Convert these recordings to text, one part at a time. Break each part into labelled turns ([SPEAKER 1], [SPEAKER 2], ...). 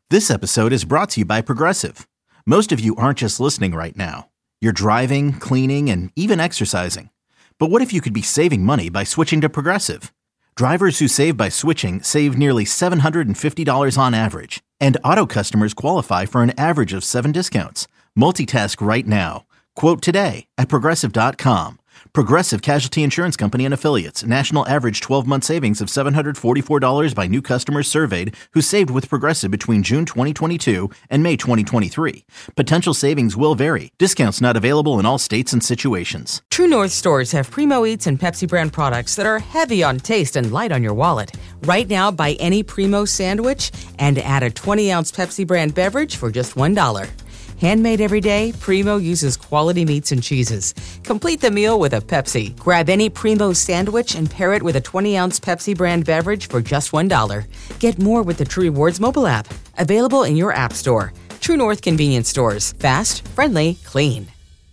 [SPEAKER 1] This episode is brought to you by Progressive. Most of you aren't just listening right now. You're driving, cleaning, and even exercising. But what if you could be saving money by switching to Progressive? Drivers who save by switching save nearly $750 on average. And auto customers qualify for an average of 7 discounts. Multitask right now. Quote today at Progressive.com. Progressive Casualty Insurance Company and Affiliates. National average 12-month savings of $744 by new customers surveyed who saved with Progressive between June 2022 and May 2023. Potential savings will vary. Discounts not available in all states and situations.
[SPEAKER 2] True North stores have Primo Eats and Pepsi brand products that are heavy on taste and light on your wallet. Right now, buy any Primo sandwich and add a 20-ounce Pepsi brand beverage for just $1. Handmade every day, Primo uses quality meats and cheeses. Complete the meal with a Pepsi. Grab any Primo sandwich and pair it with a 20-ounce Pepsi brand beverage for just $1. Get more with the True Rewards mobile app. Available in your app store. True North convenience stores. Fast, friendly, clean.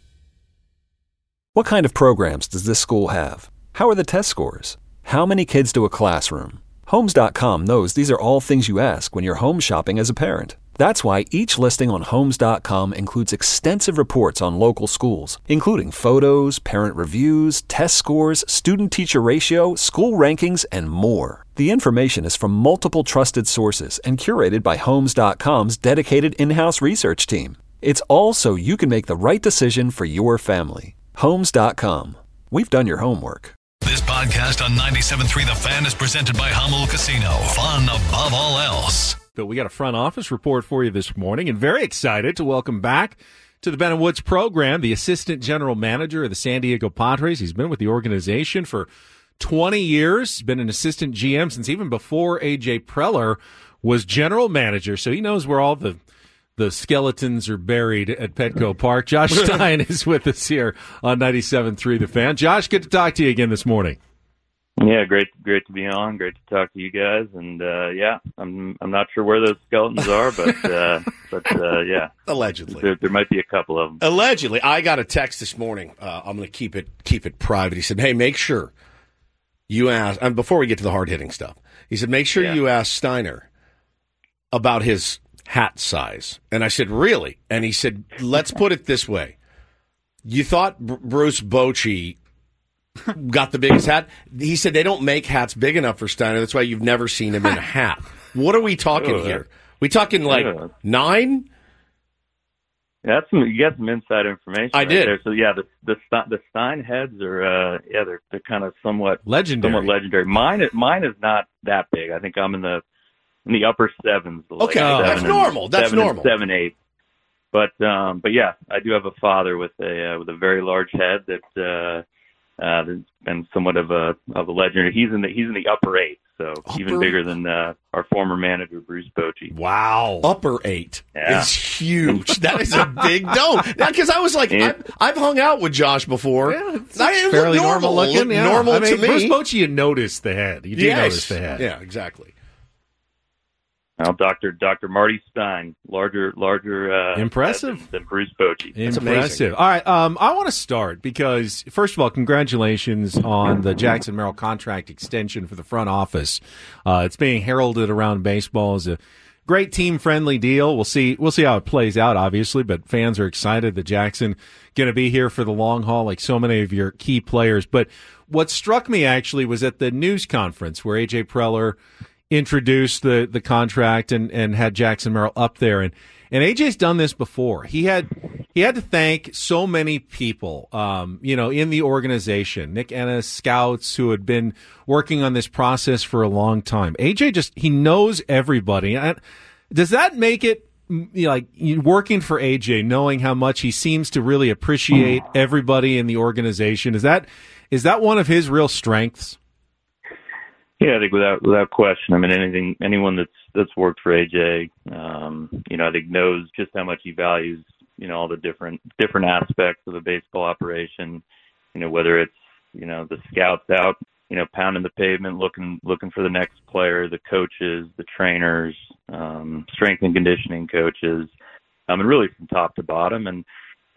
[SPEAKER 3] What kind of programs does this school have? How are the test scores? How many kids to a classroom? Homes.com knows these are all things you ask when you're home shopping as a parent. That's why each listing on Homes.com includes extensive reports on local schools, including photos, parent reviews, test scores, student-teacher ratio, school rankings, and more. The information is from multiple trusted sources and curated by Homes.com's dedicated in-house research team. It's all so you can make the right decision for your family. Homes.com. We've done your homework.
[SPEAKER 4] This podcast on 97.3 The Fan is presented by Hummel Casino. Fun above all else.
[SPEAKER 5] But we got a front office report for you this morning, and very excited to welcome back to the Ben & Woods program the assistant general manager of the San Diego Padres. He's been with the organization for 20 years, been an assistant GM since even before A.J. Preller was general manager, so he knows where all the skeletons are buried at Petco Park. Josh Stein is with us here on 97.3 The Fan. Josh, good to talk to you again this morning.
[SPEAKER 6] Yeah, great to be on. Great to talk to you guys. And yeah, I'm not sure where those skeletons are, but yeah,
[SPEAKER 7] allegedly
[SPEAKER 6] there might be a couple of them.
[SPEAKER 7] Allegedly, I got a text this morning. I'm going to keep it private. He said, "Hey, make sure you ask." And before we get to the hard hitting stuff, he said, "Make sure you ask Steiner about his hat size." And I said, "Really?" And he said, "Let's put it this way: you thought Bruce Bochy got the biggest hat?" He said they don't make hats big enough for Steiner. That's why you've never seen him in a hat. What are we talking here? We talking like 9?
[SPEAKER 6] Yeah, you got some inside information.
[SPEAKER 7] I did.
[SPEAKER 6] There. So yeah, the Stein heads are they're kind of somewhat
[SPEAKER 5] legendary.
[SPEAKER 6] Mine is not that big. I think I'm in the upper 7s.
[SPEAKER 7] Okay, that's normal. That's normal.
[SPEAKER 6] 7-8. But yeah, I do have a father with a very large head that's been somewhat of a legend. He's in the upper 8, so even bigger than our former manager Bruce Bochy.
[SPEAKER 7] Wow, upper 8 is huge. That is a big dome. Now, because I was like, I've hung out with Josh before.
[SPEAKER 5] Yeah, it's fairly normal looking. Yeah.
[SPEAKER 7] Normal to me.
[SPEAKER 5] Bruce Bochy, you notice the head. You do notice the head.
[SPEAKER 7] Yeah, exactly.
[SPEAKER 6] Now, Dr. Marty Stein, larger,
[SPEAKER 5] impressive
[SPEAKER 6] than Bruce Bochy.
[SPEAKER 5] That's impressive. All right, I want to start because first of all, congratulations on the Jackson Merrill contract extension for the front office. It's being heralded around baseball as a great team-friendly deal. We'll see how it plays out, obviously, but fans are excited that Jackson going to be here for the long haul, like so many of your key players. But what struck me actually was at the news conference where A.J. Preller introduced the contract and had Jackson Merrill up there. And AJ's done this before. He had to thank so many people, in the organization. Nick Ennis, scouts who had been working on this process for a long time. AJ he knows everybody. Does that make it like working for AJ, knowing how much he seems to really appreciate everybody in the organization? Is that one of his real strengths?
[SPEAKER 6] Yeah, I think without question. I mean, anyone that's worked for AJ, I think knows just how much he values, all the different aspects of the baseball operation. Whether it's the scouts out, pounding the pavement, looking for the next player, the coaches, the trainers, strength and conditioning coaches, and really from top to bottom. And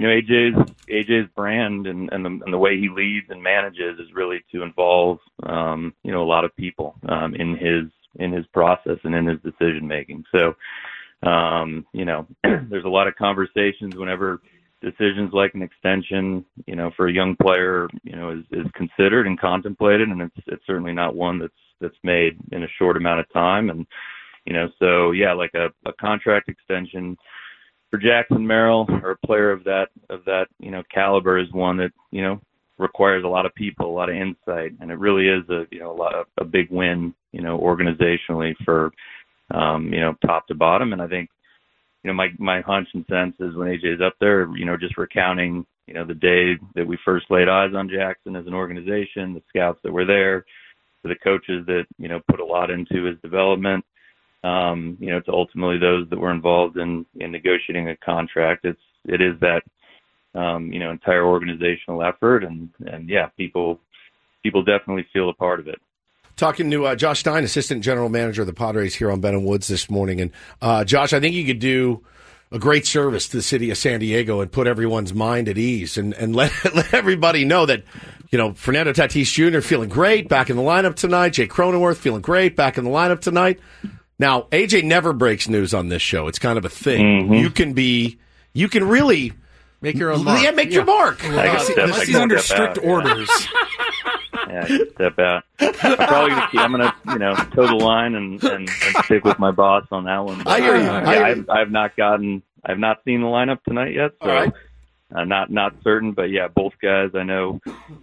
[SPEAKER 6] AJ's brand and the way he leads and manages is really to involve a lot of people in his process and in his decision making. So There's a lot of conversations whenever decisions like an extension, for a young player, is considered and contemplated, and it's certainly not one that's made in a short amount of time. And, like a contract extension for Jackson Merrill, or a player of that, caliber, is one that, requires a lot of people, a lot of insight. And it really is a big win, organizationally for, top to bottom. And I think, my hunch and sense is when AJ's up there, just recounting, the day that we first laid eyes on Jackson as an organization, the scouts that were there, the coaches that, put a lot into his development, to ultimately those that were involved in negotiating a contract. It is that, entire organizational effort, and people definitely feel a part of it.
[SPEAKER 7] Talking to Josh Stein, Assistant General Manager of the Padres here on Ben and Woods this morning. And Josh, I think you could do a great service to the city of San Diego and put everyone's mind at ease and let everybody know that, Fernando Tatis Jr. feeling great, back in the lineup tonight. Jay Cronenworth feeling great, back in the lineup tonight. Now, AJ never breaks news on this show. It's kind of a thing.
[SPEAKER 6] Mm-hmm.
[SPEAKER 7] You can really
[SPEAKER 5] make your own mark.
[SPEAKER 7] Yeah, make your mark.
[SPEAKER 8] Unless he's under strict orders.
[SPEAKER 6] Yeah, I can step out. I'm going to toe the line and stick with my boss on that one. But,
[SPEAKER 7] I hear you.
[SPEAKER 6] I've not seen the lineup tonight yet, so
[SPEAKER 7] right.
[SPEAKER 6] I'm not certain. But yeah, both guys I know.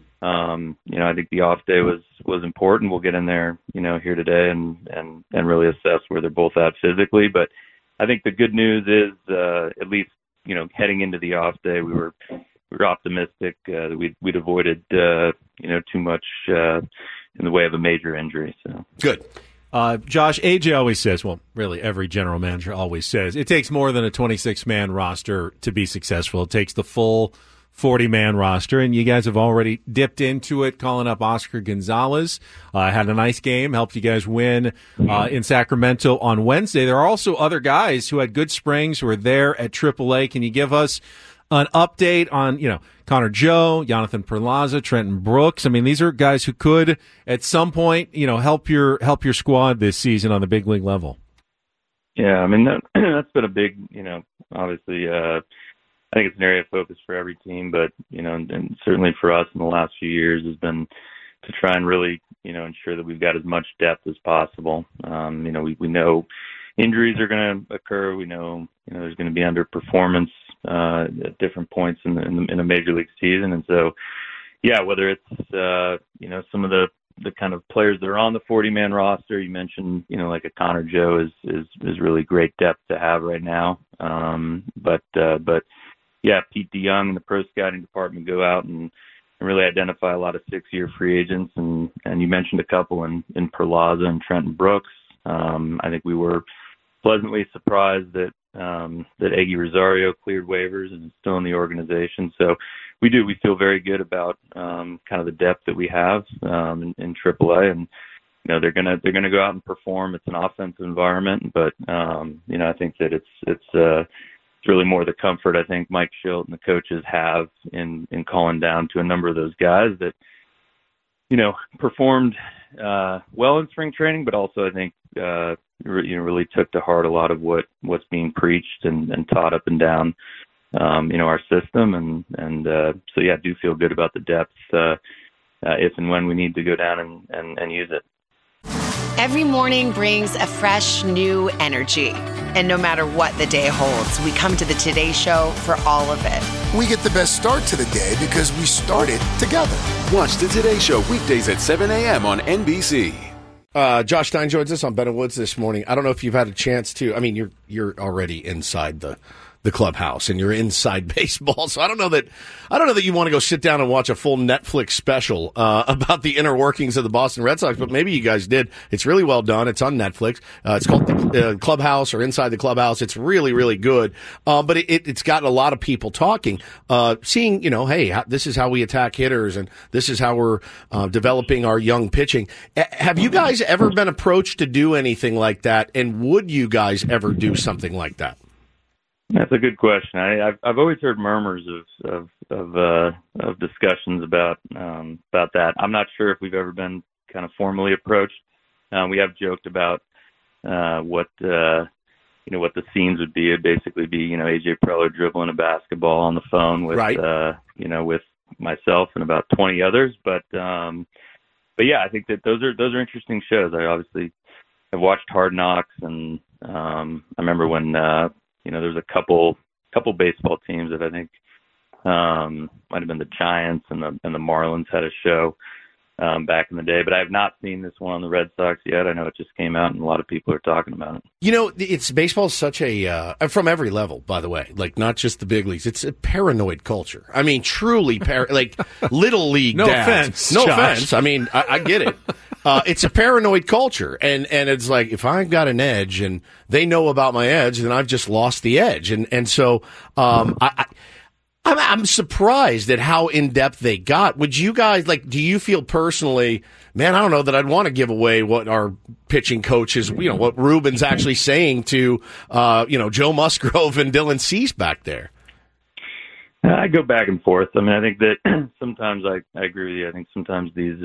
[SPEAKER 6] I think the off day was important. We'll get in there, here today and really assess where they're both at physically. But I think the good news is, at least, heading into the off day, we were optimistic that we'd avoided too much in the way of a major injury. So
[SPEAKER 7] good.
[SPEAKER 5] Josh, AJ always says, well, really every general manager always says, it takes more than a 26-man roster to be successful. It takes the full 40-man roster, and you guys have already dipped into it, calling up Oscar Gonzalez. Had a nice game, helped you guys win in Sacramento on Wednesday. There are also other guys who had good springs who are there at AAA. Can you give us an update on, Connor Joe, Jonathan Perlaza, Trenton Brooks? I mean, these are guys who could, at some point, help your squad this season on the big league level.
[SPEAKER 6] Yeah, I mean, that's been a big, obviously, I think it's an area of focus for every team, but, and certainly for us in the last few years has been to try and really, ensure that we've got as much depth as possible. We know injuries are going to occur. We know, there's going to be underperformance at different points in a major league season. And so, yeah, whether it's, some of the kind of players that are on the 40-man roster, you mentioned, like a Connor Joe is really great depth to have right now. But yeah, Pete DeYoung and the pro scouting department go out and really identify a lot of 6-year free agents. And you mentioned a couple in Perlaza and Trenton Brooks. I think we were pleasantly surprised that Eggy Rosario cleared waivers and is still in the organization. So we feel very good about kind of the depth that we have in AAA, and they're gonna go out and perform. It's an offensive environment, but I think that it's really more the comfort I think Mike Schilt and the coaches have in calling down to a number of those guys that performed well in spring training, but also I think really took to heart a lot of what's being preached and taught up and down our system, and so yeah, I do feel good about the depth if and when we need to go down and use it.
[SPEAKER 9] Every morning brings a fresh, new energy. And no matter what the day holds, we come to the Today Show for all of it.
[SPEAKER 10] We get the best start to the day because we started together.
[SPEAKER 11] Watch the Today Show weekdays at 7 a.m. on NBC.
[SPEAKER 7] Josh Stein joins us on Ben and Woods this morning. I don't know if you've had a chance to. I mean, you're already inside the clubhouse and you're inside baseball, so I don't know that you want to go sit down and watch a full Netflix special about the inner workings of the Boston Red Sox, but maybe you guys did. It's really well done. It's on Netflix. It's called the Clubhouse or Inside the Clubhouse. It's really, really good. But it's gotten a lot of people talking, seeing, hey, this is how we attack hitters and this is how we're developing our young pitching. Have you guys ever been approached to do anything like that? And would you guys ever do something like that?
[SPEAKER 6] That's a good question. I've always heard murmurs of discussions about that. I'm not sure if we've ever been kind of formally approached. We have joked about what what the scenes would be. It'd basically be, AJ Preller dribbling a basketball on the phone with, with myself and about 20 others. But yeah, I think that those are interesting shows. I obviously have watched Hard Knocks, and I remember when there was a couple baseball teams that I think might have been the Giants and the Marlins had a show back in the day, but I have not seen this one on the Red Sox yet. I know it just came out, and a lot of people are talking about it.
[SPEAKER 7] It's baseball is such a from every level, by the way, like not just the big leagues. It's a paranoid culture. I mean, truly, like little league.
[SPEAKER 5] No
[SPEAKER 7] dads.
[SPEAKER 5] offense,
[SPEAKER 7] no
[SPEAKER 5] Josh.
[SPEAKER 7] offense. I mean, I get it. It's a paranoid culture, and it's like if I've got an edge and they know about my edge, then I've just lost the edge, and so I'm surprised at how in-depth they got. Would you guys, do you feel personally, man, I don't know that I'd want to give away what our pitching coach is, what Ruben's actually saying to, Joe Musgrove and Dylan Cease back there?
[SPEAKER 6] I go back and forth. I mean, I think that sometimes I agree with you. I think sometimes these,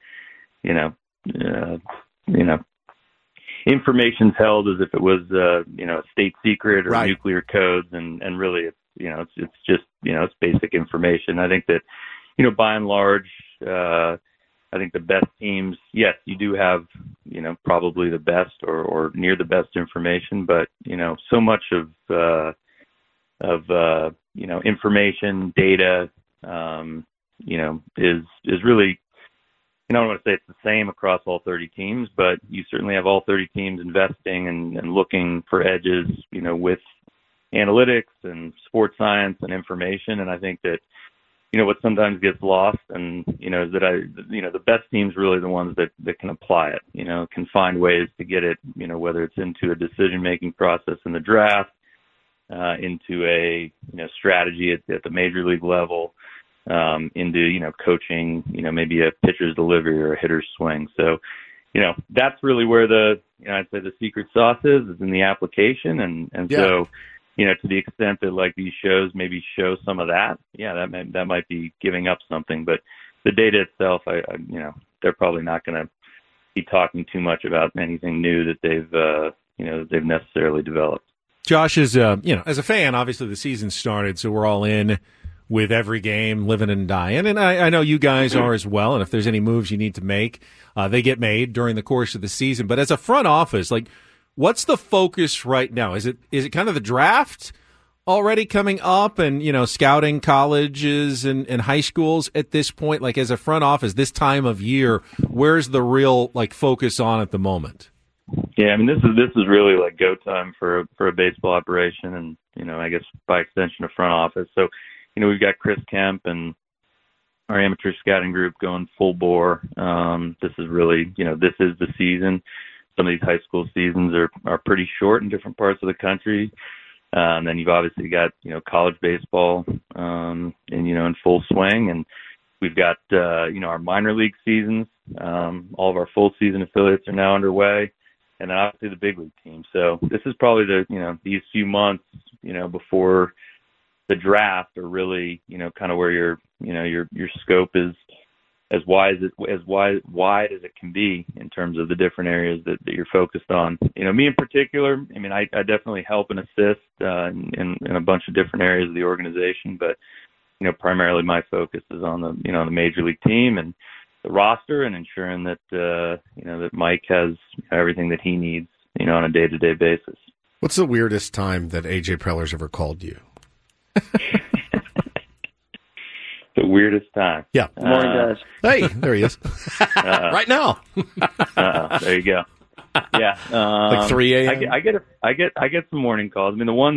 [SPEAKER 6] information's held as if it was, a state secret or nuclear codes, and really it's just, it's basic information. I think that, by and large, I think the best teams, yes, you do have, probably the best or near the best information, but, so much of information, data, is really, I don't want to say it's the same across all 30 teams, but you certainly have all 30 teams investing and looking for edges, with analytics and sports science and information. And I think that, what sometimes gets lost and, is that the best teams really the ones that can apply it, can find ways to get it, whether it's into a decision-making process in the draft, into a, strategy at the major league level, into, coaching, maybe a pitcher's delivery or a hitter's swing. So, that's really where I'd say the secret sauce is in the application. And so, to the extent that these shows maybe show some of that, that might be giving up something. But the data itself, they're probably not going to be talking too much about anything new that they've necessarily developed.
[SPEAKER 5] Josh is, as a fan, obviously the season started, so we're all in with every game, living and dying. And I know you guys are as well. And if there's any moves you need to make, they get made during the course of the season. But as a front office, what's the focus right now? Is it kind of the draft already coming up and, scouting colleges and high schools at this point? As a front office, this time of year, where's the real focus on at the moment?
[SPEAKER 6] Yeah, I mean, this is really go time for a baseball operation, and I guess by extension a front office. So, we've got Chris Kemp and our amateur scouting group going full bore. This is really, this is the season. Some of these high school seasons are pretty short in different parts of the country. And then you've obviously got, college baseball, in full swing. And we've got, our minor league seasons. All of our full season affiliates are now underway. And then obviously the big league team. So this is probably these few months, before the draft are really, kind of where your scope is as wide as it can be in terms of the different areas that you're focused on. Me in particular, I mean, I definitely help and assist in a bunch of different areas of the organization, but primarily my focus is on the major league team and the roster and ensuring that that Mike has everything that he needs on a day-to-day basis.
[SPEAKER 7] What's the weirdest time that AJ Preller's ever called you?
[SPEAKER 6] The weirdest time.
[SPEAKER 7] Yeah.
[SPEAKER 12] Good morning, guys.
[SPEAKER 7] Hey, there he is. Right now.
[SPEAKER 6] There you go. Yeah. 3 a.m. I get some morning calls. I mean, the one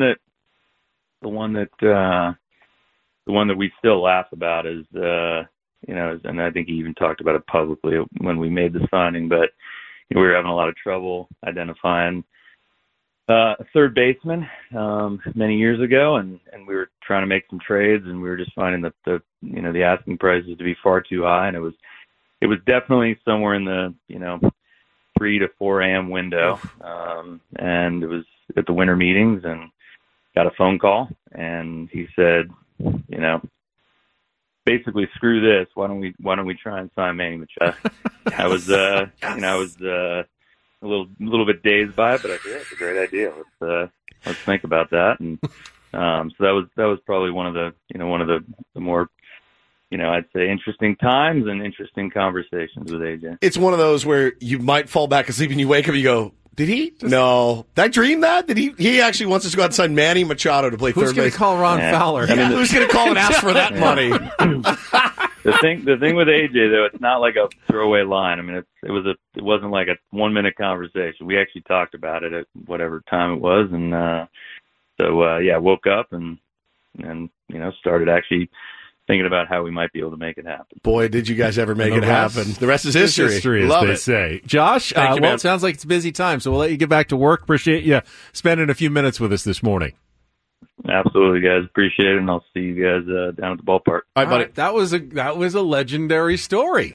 [SPEAKER 6] that we still laugh about is and I think he even talked about it publicly when we made the signing, but we were having a lot of trouble identifying a third baseman many years ago, and we were trying to make some trades, and we were just finding that the asking prices to be far too high, and it was definitely somewhere in the 3 to 4 a.m. window, and it was at the winter meetings, and got a phone call, and he said, basically, screw this. Why don't we try and sign Manny Machado? I was a little bit dazed by it, but I said, yeah, it's a great idea. Let's think about that. And so that was probably one of the more, I'd say interesting times and interesting conversations with AJ.
[SPEAKER 7] It's one of those where you might fall back asleep and you wake up and you go, did he? No. Did I dream that? Did he actually wants us to go out and sign Manny Machado to play third base?
[SPEAKER 5] Who's going to call Ron Fowler?
[SPEAKER 7] Who's going to call and ask for that money?
[SPEAKER 6] The thing with AJ though, it's not like a throwaway line. I mean, it wasn't like a 1-minute conversation. We actually talked about it at whatever time it was, and I woke up and started actually thinking about how we might be able to make it happen.
[SPEAKER 7] Boy, did you guys ever make it happen. The rest is history.
[SPEAKER 5] Love it. Say. Josh, it sounds like it's a busy time, so we'll let you get back to work. Appreciate you spending a few minutes with us this morning.
[SPEAKER 6] Absolutely, guys. Appreciate it, and I'll see you guys down at the ballpark.
[SPEAKER 7] All right, buddy.
[SPEAKER 5] That was a legendary story.